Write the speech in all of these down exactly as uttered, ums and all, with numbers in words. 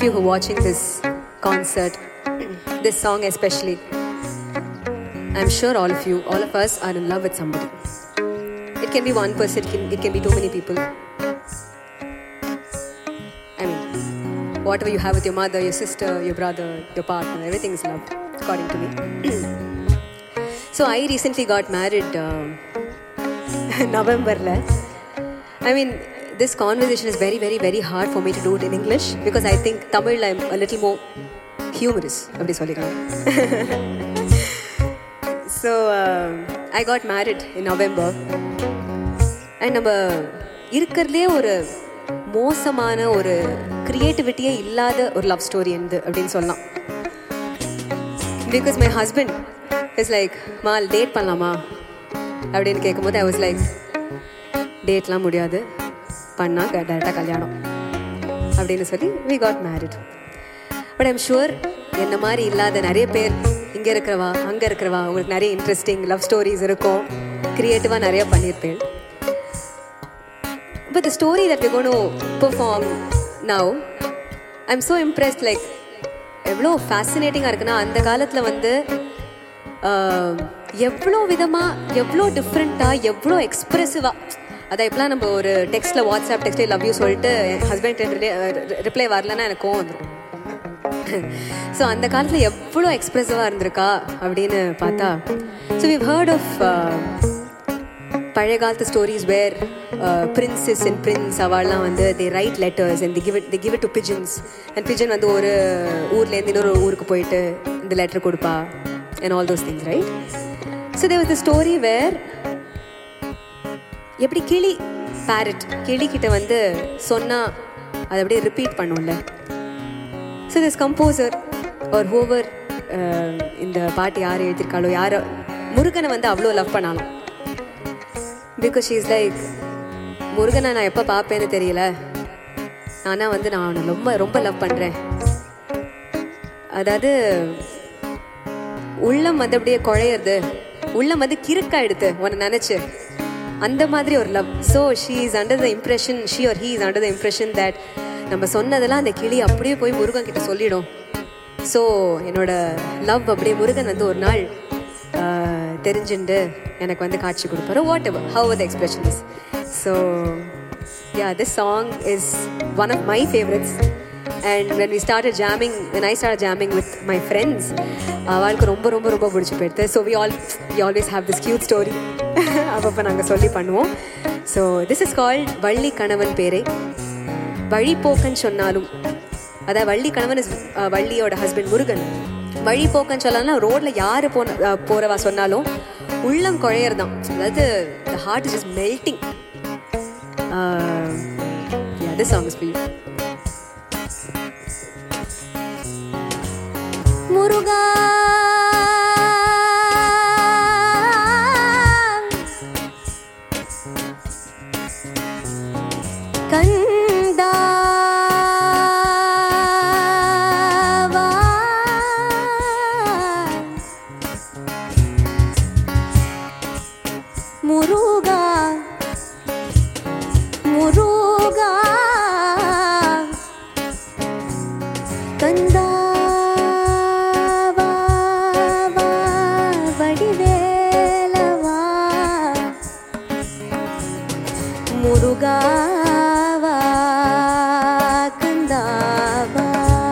you who are watching this concert, this song especially, I'm sure all of you, all of us are in love with somebody. It can be one person, it can, it can be too many people. I mean, whatever you have with your mother, your sister, your brother, your partner, everything is love, according to me. So I recently got married uh, November. I mean, this conversation is very, very, very hard for me to do it in English because I think Tamil I'm a little more humorous. So uh, I got married in November. And நம்ம இருக்கிறதுலே ஒரு மோசமான ஒரு கிரியேட்டிவிட்டியே இல்லாத ஒரு love story எந்த அப்படின்னு சொல்லலாம். Because my husband is like mall date பண்ணலாமா அப்படின்னு கேட்கும்போது ஐ வாஸ் லைக் டேட்லாம் முடியாது, பண்ணால் டேரெக்டாக கல்யாணம் அப்படின்னு சொல்லி we got married. But I'm sure என்ன மாதிரி இல்லாத நிறைய பேர் இங்கே இருக்கிறவா அங்கே இருக்கிறவா உங்களுக்கு நிறைய இன்ட்ரெஸ்டிங் லவ் ஸ்டோரிஸ் இருக்கும், க்ரியேட்டிவாக நிறையா பண்ணியிருப்பேன். But the story that we're going to perform now, I'm so impressed. Like, எவ்வளோ ஃபேசினேட்டிங்காக இருக்குன்னா, அந்த காலத்தில் வந்து எவ்வளோ விதமாக எவ்வளோ டிஃப்ரெண்ட்டாக எவ்வளோ எக்ஸ்ப்ரெசிவாக, அதை எப்படிலாம் நம்ம ஒரு டெக்ஸ்ட்டில் வாட்ஸ்அப் டெக்ஸ்ட்டில் லவ் யூ சொல்லிட்டு என் ஹஸ்பண்ட் ரிப்ளை வரலன்னா எனக்கு கோவம் வந்துடும். ஸோ அந்த காலத்தில் எவ்வளோ எக்ஸ்ப்ரெசிவாக இருந்திருக்கா அப்படின்னு பார்த்தா, ஸோ we've heard of பழைய காலத்து stories where princess and prince அவள்லாம் வந்து they write letters and the give it the give it to pigeons and pigeon வந்து ஒரு ஊர்லேருந்து இன்னொரு ஊருக்கு போயிட்டு இந்த லெட்டர் கொடுப்பா and all those things, right? So there was the story where எப்படி கிளி பேரட் கிளிக்கிட்ட வந்து சொன்னால் அதை அப்படியே ரிப்பீட் பண்ணும்ல. ஸோ திஸ் கம்போசர் ஒரு ஹூவர் இந்த பாட்டு யார் எழுதியிருக்காளோ, யார் முருகனை வந்து அவ்வளோ லவ் பண்ணாலும். பிகாஸ் ஷீ இஸ் லைக், முருகனை நான் எப்போ பார்ப்பேன்னு தெரியல, ஆனால் வந்து நான் அவனை ரொம்ப ரொம்ப லவ் பண்ணுறேன். அதாவது உள்ளம் வந்து அப்படியே குழையிறது, உள்ளம் வந்து கிறுக்காயிடுது உன்னை நினச்சி, அந்த மாதிரி ஒரு love. So she is under the impression, she or he is under the impression that நம்ம சொன்னதெல்லாம் அந்த கிளி அப்படியே போய் முருகன் கிட்ட சொல்லிடும். ஸோ என்னோட லவ் அப்படியே முருகன் வந்து ஒரு நாள் தெரிஞ்சுண்டு எனக்கு வந்து காட்சி கொடுப்பாரு. Whatever how the expression is. So yeah, this song is one of my favourites. And when we started jamming, when I started jamming with my friends, அவளுக்கு ரொம்ப ரொம்ப ரொம்ப பிடிச்சி போயிடுது. So we all we always have this cute story அப்பப்போ நாங்கள் சொல்லி பண்ணுவோம். So this is called Valli கணவன் பேரை. வழிபோக்கன் சொன்னாலும், அதாவது வள்ளி கணவன் இஸ் வள்ளியோட ஹஸ்பண்ட் முருகன். வழி போக்கன்னு சொல்லலாம், ரோட்டில் யார் போன போகிறவா சொன்னாலும் உள்ளம் குழையறதான். அதாவது the heart is just melting. Uh, yeah, this song is for you. முருகா கந்தா முருகா முருகா கந்தா வடிவேலவா முருகாவா கந்தாவா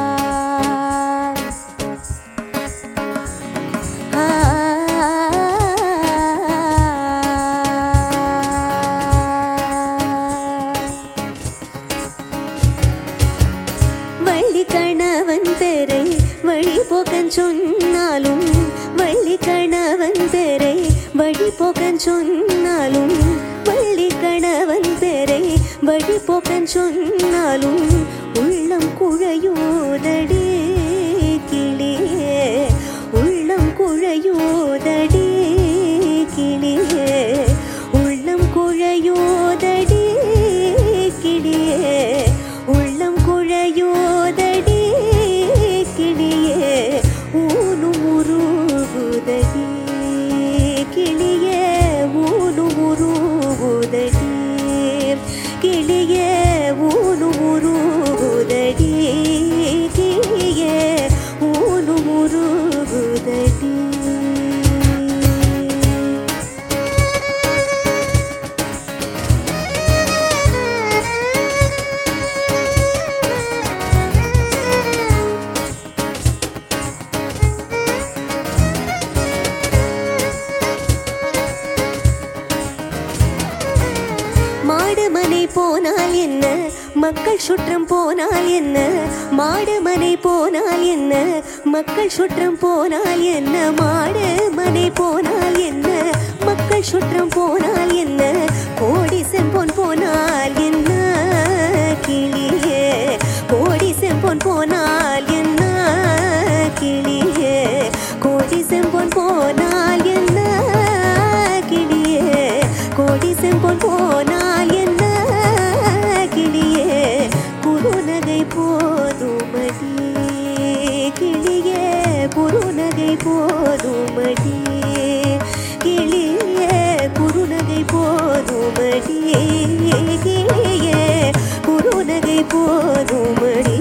கணவன் பேரை வழி போக்கன் சொன்னாலும், வள்ளி கணவன் பேரை வழி போக்கன் சொன்னாலும், வள்ளி கணவன் பேரை வழி போக்கன் சொன்னாலும் உள்ளம் குழையோதடி கிளியே, உள்ளம் குழையோதடி கிளியே, உள்ளம் குழையோதடி கிளியே, உள்ளம் குழையோதடி கிளியே, ஊனும் உருகுதடி கிளியே, ஊனும் உருகுதடி கிளியே, ஊனும் உருகுதடி போனால் என்ன, மக்கள் சுற்றம் போனால் என்ன, மாடு மனை போனால் என்ன, மக்கள் சுற்றம் போனால் என்ன, மாடு மனை போனால் என்ன, மக்கள் சுற்றம் போனால் என்ன, கோடி செம்பொன் போனால் என்ன கிளியே, கோடி செம்பொன் போனால் என்ன கிளியே, கோடி செம்பொன் போனால் என்ன கிளியே, கோடி செம்பொன் போனால் என்ன கிளியே, குறுநகை போதுமடி கிளியே, குறுநகை போதுமடி கிளியே, குறுநகை போதுமடி கிளியே, குறுநகை போதுமடி.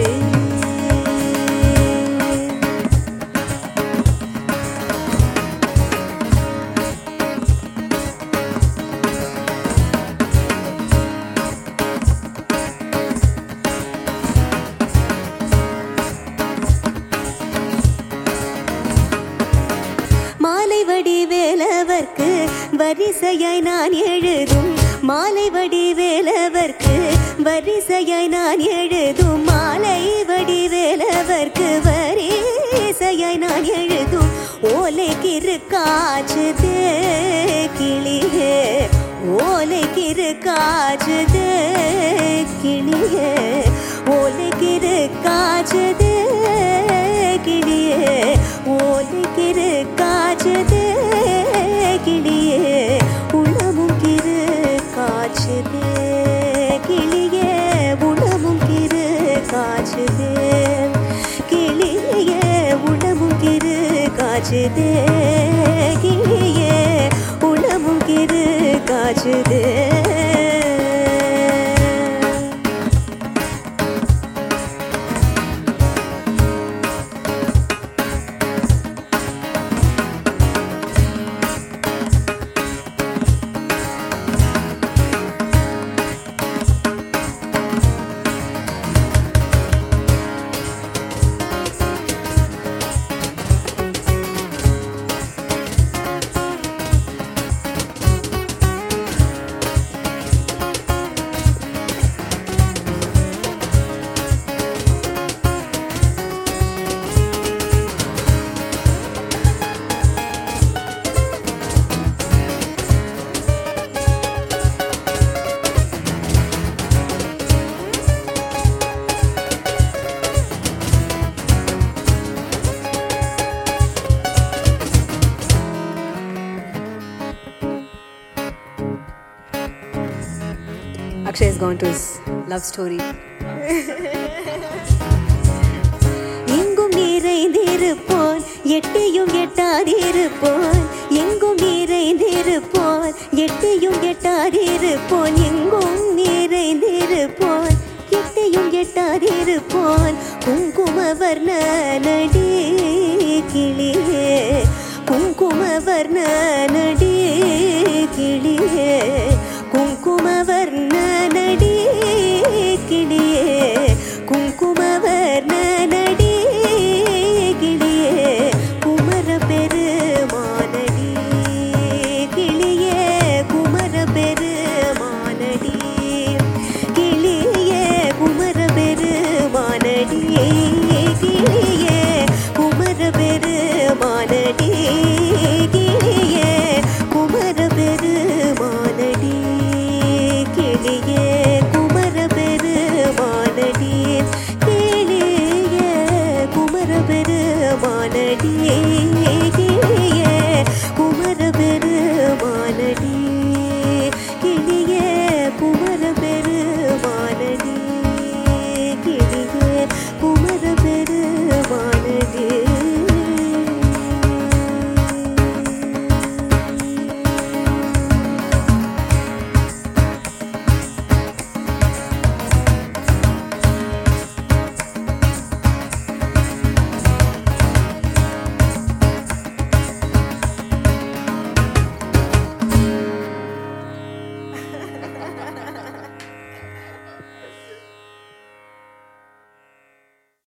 மாலை வடி வேலவர்க்கு வரிசையாய் நான் எழுதும், மாலை வடி வேலவர்க்கு வரிசையாய் நான் எழுதும், மாலை வடி வேலவர்க்கு வரிசையாய் நான் எழுதும், ஓலைக்கிரு காச்சுதே கிளியே, ஓலைக்கிரு காச்சுதே கிளியே, ஓலைக்கிரு காச்சுதே கிளியே, ஓலைக்கிரு காச்சுதே கிளியே, உணவும் கிரு காச்சுதே கிளியே, உணவும் கிரு காச்சுதே கிளியே, உணவும் கிரு காச்சுதே கிளியே, உணவும் கிரு காச்சுதே. Akshay has gone to his love story. எங்கும் நிறைந்திருப்போன் எட்டியும் எட்டாதிருப்போன், எங்கும் நிறைந்திருப்போன் எட்டியும் எட்டாதிருப்போன், எங்கும் நிறைந்திருப்போன் எட்டியும் எட்டாதிருப்போன், குங்குமவர்ண நடி கிளியே, குங்குமவர்ண